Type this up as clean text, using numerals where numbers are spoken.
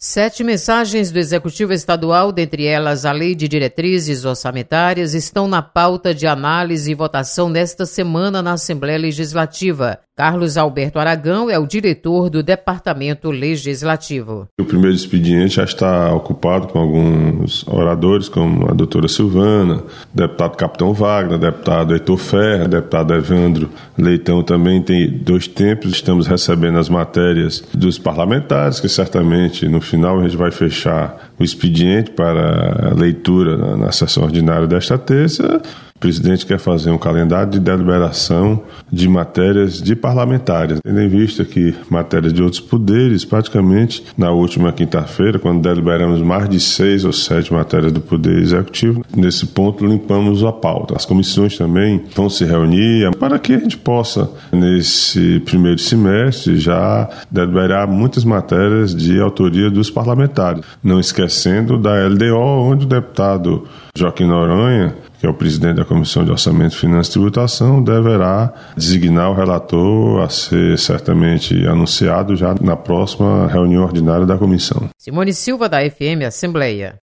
7 mensagens do Executivo Estadual, dentre elas a Lei de Diretrizes Orçamentárias, estão na pauta de análise e votação nesta semana na Assembleia Legislativa. Carlos Alberto Aragão é o diretor do Departamento Legislativo. O primeiro expediente já está ocupado com alguns oradores, como a doutora Silvana, deputado Capitão Wagner, deputado Heitor Ferreira, deputado Evandro Leitão. Também tem 2 tempos. Estamos recebendo as matérias dos parlamentares, que certamente no final a gente vai fechar o expediente para a leitura na sessão ordinária desta terça. O presidente quer fazer um calendário de deliberação de matérias de parlamentares, tendo em vista que matérias de outros poderes, praticamente na última quinta-feira, quando deliberamos mais de 6 ou 7 matérias do Poder Executivo, nesse ponto limpamos a pauta. As comissões também vão se reunir para que a gente possa, nesse primeiro semestre, já deliberar muitas matérias de autoria dos parlamentares. Não esquecendo da LDO, onde o deputado Joaquim Noronha, que é o presidente da Comissão de Orçamento, Finanças e Tributação, deverá designar o relator a ser certamente anunciado já na próxima reunião ordinária da comissão. Simone Silva, da FM Assembleia.